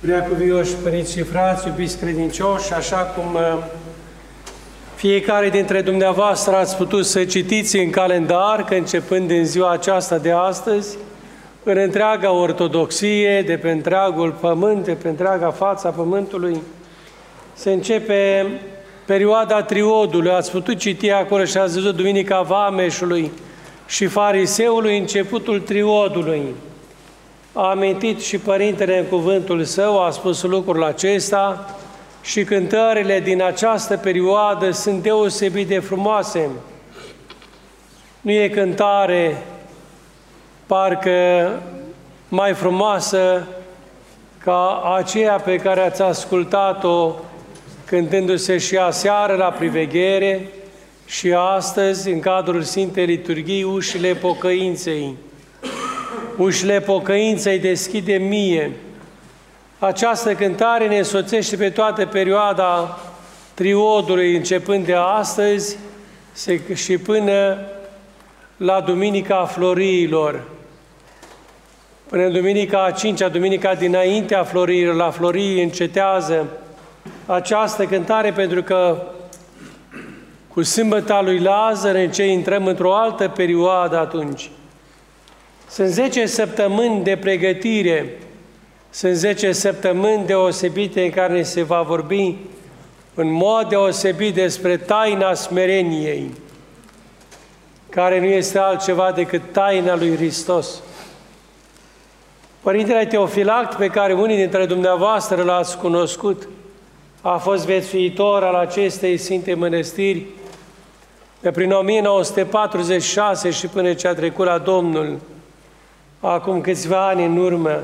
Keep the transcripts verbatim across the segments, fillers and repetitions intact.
Preacuvioși părinți și frați, iubiți credincioși, așa cum fiecare dintre dumneavoastră ați putut să citiți în calendar că începând din ziua aceasta de astăzi, în întreaga ortodoxie, de pe întreagul pământ, de pe întreaga fața pământului, se începe perioada triodului. Ați putut citi acolo și ați văzut Duminica Vameșului și Fariseului, începutul triodului. A amintit și Părintele în cuvântul său, a spus lucrul acesta și cântările din această perioadă sunt deosebit de frumoase. Nu e cântare parcă mai frumoasă ca aceea pe care ați ascultat-o cântându-se și aseară la priveghere și astăzi, în cadrul Sfintei Liturghii, ușile pocăinței. Ușile pocăinței deschide mie. Această cântare ne însoțește pe toată perioada triodului, începând de astăzi și până la Duminica Floriilor. Până în Duminica a cincea, Duminica dinaintea Floriilor, la Florii încetează această cântare, pentru că cu sâmbăta lui Lazar în ce intrăm într-o altă perioadă atunci. Sunt zece săptămâni de pregătire, sunt zece săptămâni deosebite în care se va vorbi în mod deosebit despre taina smereniei, care nu este altceva decât taina lui Hristos. Părintele Teofilact, pe care unii dintre dumneavoastră l-ați cunoscut, a fost viețuitor al acestei Sfinte Mănăstiri de prin o mie nouă sute patruzeci și șase și până ce a trecut la Domnul, acum câțiva ani în urmă.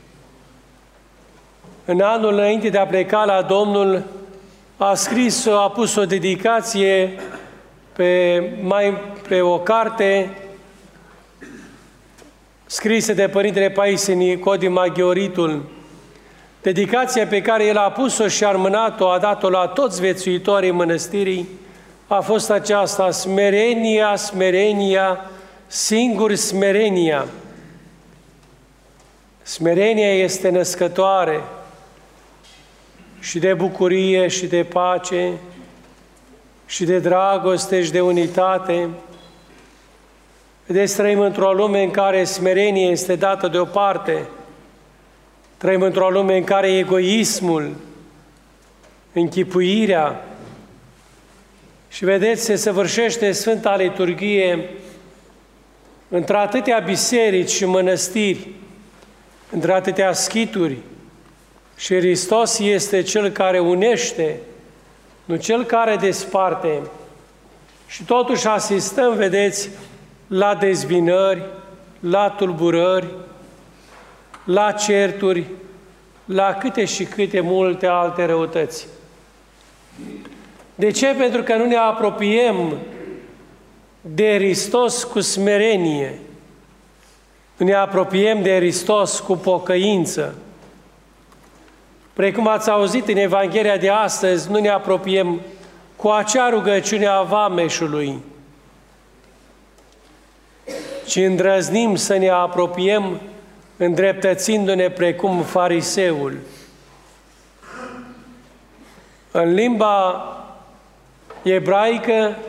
În anul înainte de a pleca la Domnul, a scris, a pus o dedicație pe, mai, pe o carte scrisă de Părintele Paisie Nicodim Maghioritul. Dedicația pe care el a pus-o și a înmânat-o, a dat-o la toți viețuitorii mănăstirii, a fost aceasta: smerenia, smerenia, singur smerenia. Smerenia este născătoare și de bucurie și de pace și de dragoste și de unitate. Vedeți, trăim într-o lume în care smerenia este dată deoparte. Trăim într-o lume în care egoismul, închipuirea, și vedeți, se săvârșește Sfânta Liturghie într-atâtea biserici și mănăstiri, într-atâtea schituri, și Hristos este Cel care unește, nu Cel care desparte. Și totuși asistăm, vedeți, la dezbinări, la tulburări, la certuri, la câte și câte multe alte răutăți. De ce? Pentru că nu ne apropiem de Hristos cu smerenie, nu ne apropiem de Hristos cu pocăință. Precum ați auzit în Evanghelia de astăzi, nu ne apropiem cu acea rugăciune a vameșului, ci îndrăznim să ne apropiem îndreptățindu-ne precum fariseul. În limba ebraică,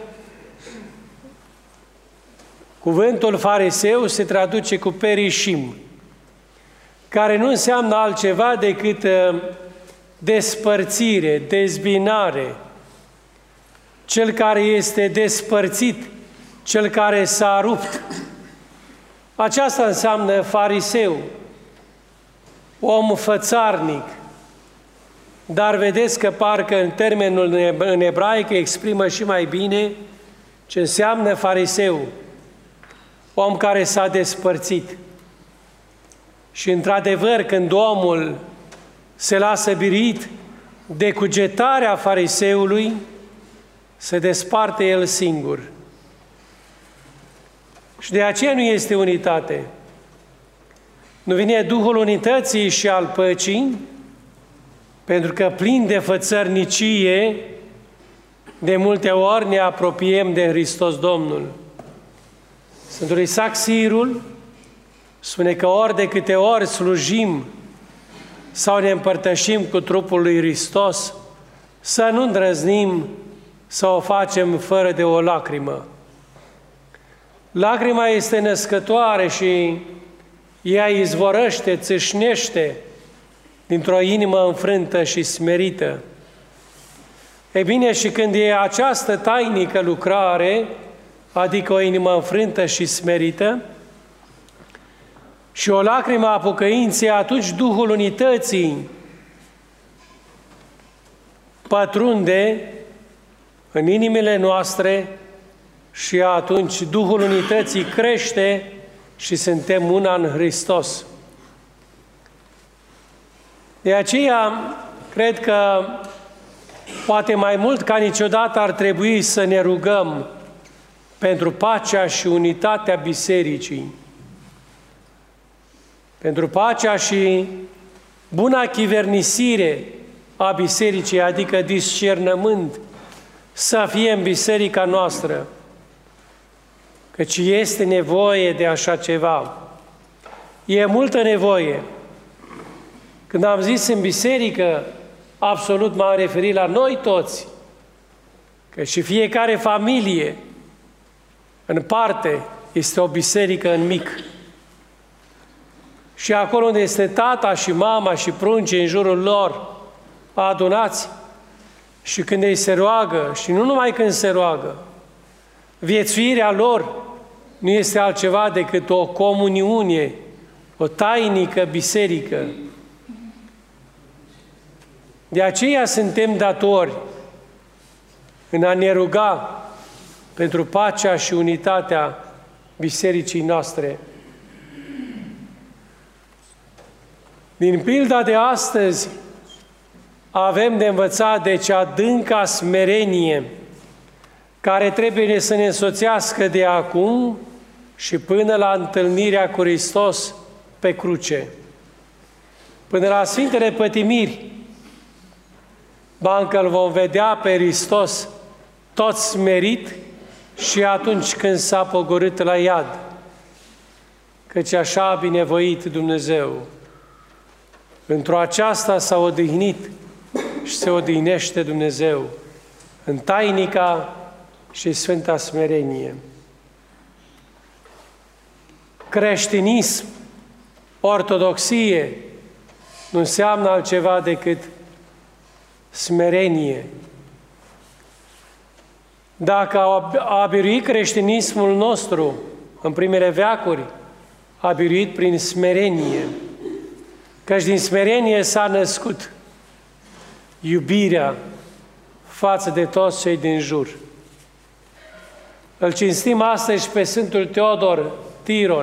cuvântul fariseu se traduce cu perishim, care nu înseamnă altceva decât despărțire, dezbinare. Cel care este despărțit, cel care s-a rupt. Aceasta înseamnă fariseu, om fățarnic. Dar vedeți că parcă în termenul în ebraică exprimă și mai bine ce înseamnă fariseu, om care s-a despărțit. Și într-adevăr, când omul se lasă birit de cugetarea fariseului, se desparte el singur. Și de aceea nu este unitate. Nu vine Duhul unității și al păcii, pentru că plin de fățărnicie, de multe ori ne apropiem de Hristos Domnul. Sfântul Isaac Sirul spune că ori de câte ori slujim sau ne împărtășim cu trupul lui Hristos, să nu îndrăznim să o facem fără de o lacrimă. Lacrima este născătoare și ea izvorăște, țâșnește dintr-o inimă înfrântă și smerită. E bine, și când e această tainică lucrare, adică o inimă înfrântă și smerită, și o lacrimă a pocăinței, atunci Duhul Unității pătrunde în inimile noastre și atunci Duhul Unității crește și suntem una în Hristos. De aceea, cred că poate mai mult ca niciodată ar trebui să ne rugăm pentru pacea și unitatea Bisericii, pentru pacea și buna chivernisire a Bisericii, adică discernământ, să fie în biserica noastră, căci este nevoie de așa ceva. E multă nevoie. Când am zis în biserică, absolut m-am referit la noi toți, că și fiecare familie, în parte, este o biserică în mic. Și acolo unde este tata și mama și pruncii în jurul lor, adunați, și când ei se roagă, și nu numai când se roagă, viețuirea lor nu este altceva decât o comuniune, o tainică biserică. De aceea suntem datori în a ne ruga pentru pacea și unitatea bisericii noastre. Din pilda de astăzi avem de învățat de cea adânca smerenie care trebuie să ne însoțească de acum și până la întâlnirea cu Hristos pe cruce. Până la Sfintele Pătimiri, bancă îl vom vedea pe Hristos tot smerit și atunci când s-a pogorât la iad, căci așa a binevoit Dumnezeu. Într-o aceasta s-a odihnit și se odihnește Dumnezeu în tainica și sfânta smerenie. Creștinism, ortodoxie, nu înseamnă altceva decât smerenie. Dacă a biruit creștinismul nostru în primele veacuri, a biruit prin smerenie, căci din smerenie s-a născut iubirea față de toți cei din jur. Îl cinstim astăzi pe Sfântul Teodor Tiron,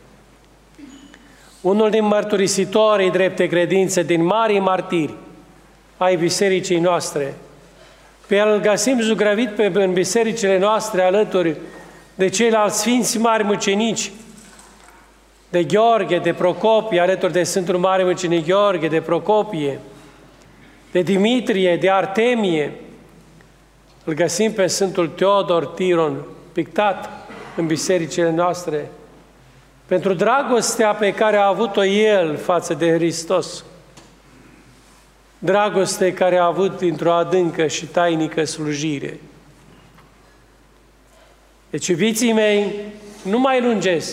unul din mărturisitorii drepte credințe, din marii martiri ai bisericii noastre. Pe el îl găsim zugrăvit pe, în bisericile noastre alături de ceilalți sfinți mari mucenici, de Gheorghe, de Procopie, alături de Sfântul Mare Mucenic Gheorghe, de Procopie, de Dimitrie, de Artemie. Îl găsim pe Sfântul Teodor Tiron, pictat în bisericile noastre, pentru dragostea pe care a avut-o el față de Hristos. Dragoste care a avut dintr-o adâncă și tainică slujire. Deci, iubiții mei, nu mai lungesc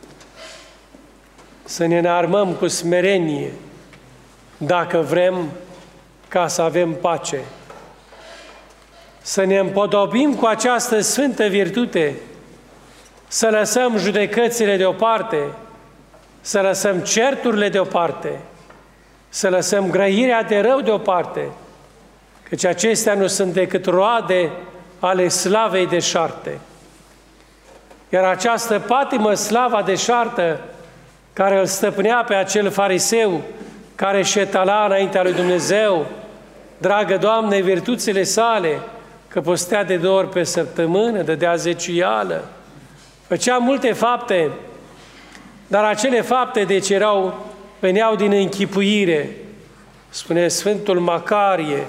să ne înarmăm cu smerenie dacă vrem ca să avem pace. Să ne împodobim cu această sfântă virtute, să lăsăm judecățile deoparte, să lăsăm certurile deoparte, să lăsăm grăirea de rău deoparte, căci acestea nu sunt decât roade ale slavei deșarte. Iar această patimă, slava deșartă, care îl stăpânea pe acel fariseu care șetala înaintea lui Dumnezeu, dragă Doamne, virtuțile sale, că postea de două ori pe săptămână, dădea zeciuială, făcea multe fapte, dar acele fapte deci erau, veneau din închipuire, spune Sfântul Macarie,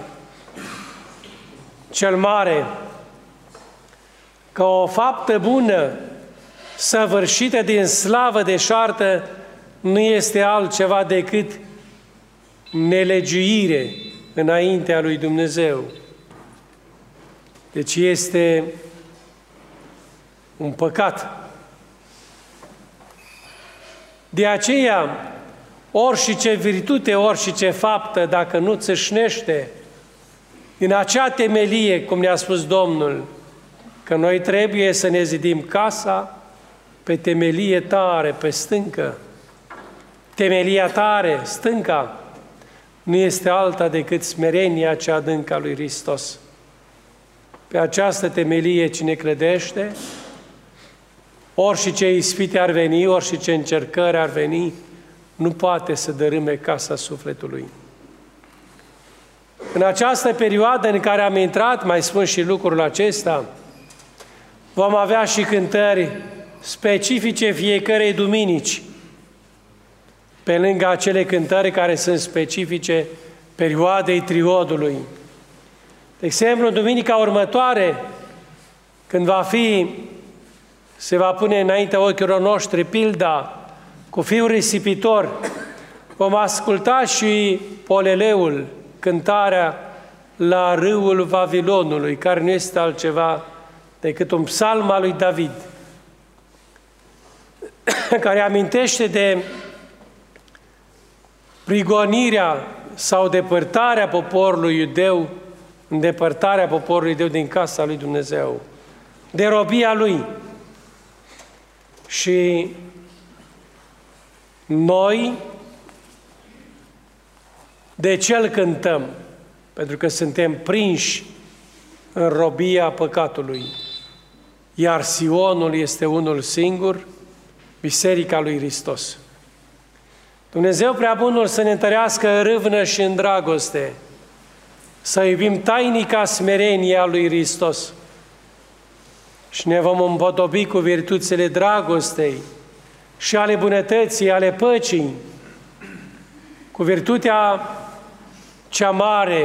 cel mare, că o faptă bună săvârșită din slavă deșartă nu este altceva decât nelegiuire înaintea lui Dumnezeu. Deci este un păcat. De aceea, ori și ce virtute, ori și ce faptă, dacă nu țâșnește din acea temelie, cum ne-a spus Domnul, că noi trebuie să ne zidim casa pe temelie tare, pe stâncă. Temelia tare, stânca, nu este alta decât smerenia cea adâncă a lui Hristos. Pe această temelie cine credește, ori și ce ispite ar veni, ori și ce încercări ar veni, nu poate să dărâme casa sufletului. În această perioadă în care am intrat, mai spun și lucrul acesta, vom avea și cântări specifice fiecărei duminici, pe lângă acele cântări care sunt specifice perioadei triodului. De exemplu, în duminica următoare, când va fi, se va pune înaintea ochilor noștri pilda cu fiul risipitor, vom asculta și poleleul, cântarea la râul Vavilonului, care nu este altceva decât un psalm al lui David, care amintește de prigonirea sau depărtarea poporului iudeu, îndepărtarea poporului iudeu din casa lui Dumnezeu, de robia lui. Și noi de ce îl cântăm? Pentru că suntem prinși în robia păcatului. Iar Sionul este unul singur, Biserica lui Hristos. Dumnezeu Preabunul să ne întărească în râvnă și în dragoste, să iubim tainica smerenia lui Hristos și ne vom împodobi cu virtuțile dragostei și ale bunătății, ale păcii, cu virtutea cea mare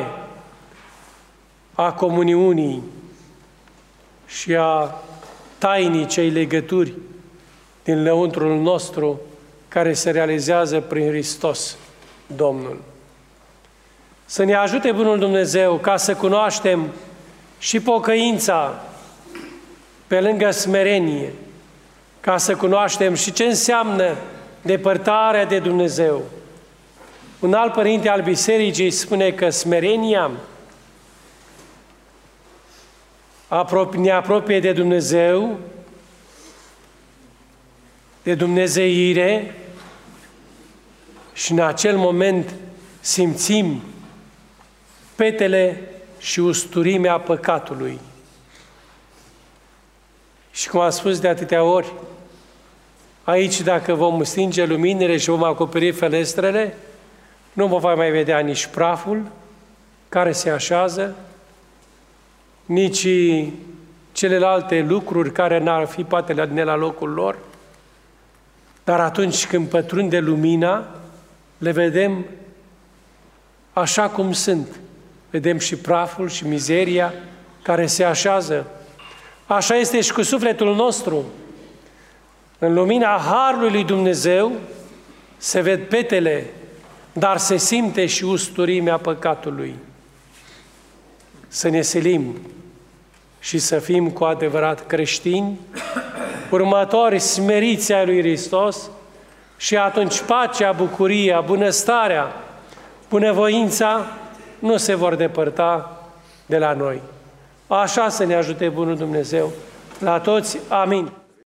a comuniunii și a tainicei legături din lăuntrul nostru, care se realizează prin Hristos, Domnul. Să ne ajute Bunul Dumnezeu ca să cunoaștem și pocăința pe lângă smerenie, ca să cunoaștem și ce înseamnă depărtarea de Dumnezeu. Un alt părinte al Bisericii spune că smerenia ne apropie de Dumnezeu, de dumnezeire, și în acel moment simțim petele și usturimea păcatului. Și cum am spus de atâtea ori, aici dacă vom stinge luminile și vom acoperi ferestrele, nu vom mai vedea nici praful care se așează, nici celelalte lucruri care n-ar fi poate la, la locul lor, dar atunci când pătrunde lumina, le vedem așa cum sunt. Vedem și praful și mizeria care se așează. Așa este și cu sufletul nostru. În lumina Harului lui Dumnezeu se ved petele, dar se simte și usturimea păcatului. Să ne silim și să fim cu adevărat creștini, următori smeriți ai lui Hristos, și atunci pacea, bucuria, bunăstarea, bunăvoința nu se vor depărta de la noi. Așa să ne ajute Bunul Dumnezeu la toți. Amin.